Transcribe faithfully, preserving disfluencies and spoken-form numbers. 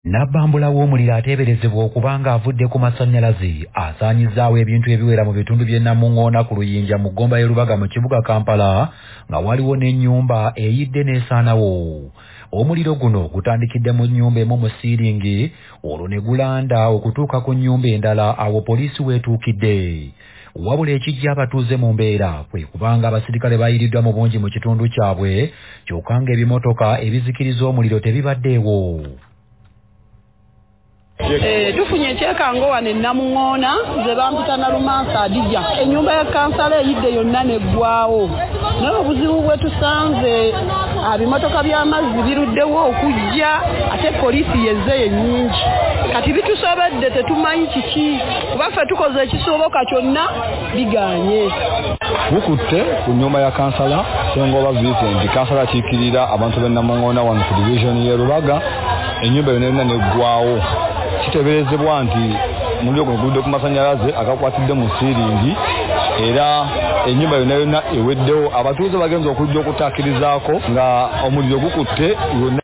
Nabbambula w'omuliro ateeberezebwa okuba ng'avudde ku masannyalaze asaanyizaawo ebintu ebiwera mu bitundu by'e Namungoona ku Luyinja mu Gomba y'e Lubaga mu kibuga Kampala nga waliwo n'ennyumba eyidde n'esaanawo. Omuliro guno gutandikidde mu nnyumba emu mu Siiringi olwo ne gulanda okutuuka ku nnyumba endala awo poliisi weetuukidde. Wabula ekijja abatuuze mu mbeera kwe kubanga abasirikale baayiriddwa mu bungi mu kitundu kyabwe kyokka ng'ebimotoka ebizikiriza omuliro tebibaddeewo. Eh tufunye ekyekango wano e Namungoona ze bampita na Lumansa Adija. Ennyumba ya kansala eyidde yonna neggwaawo. Naye obuzibu bwe tusanze abimotoka by'amazzi biruddewo okujja ate poliisi yezze yennyingi. Kati bitusobedde tetumanyi kiki kuba ffe tukoze ekisoboka kyonna biganye. Bukutte ku nnyumba ya kansala Sengoba Vincent kansala kiikirira abantu b'e Namungoona wano ku division y'e Lubaga ennyumba yonna yonna neggwaawo. Kiteberezebwa nti muliro guno gudde ku masannyalaze agakwatidde mu Siiringi era ennyumba yonna yonna eweddewo abatuuze bagenza okujja okutaakirizaako nga omuliro gukutte yonna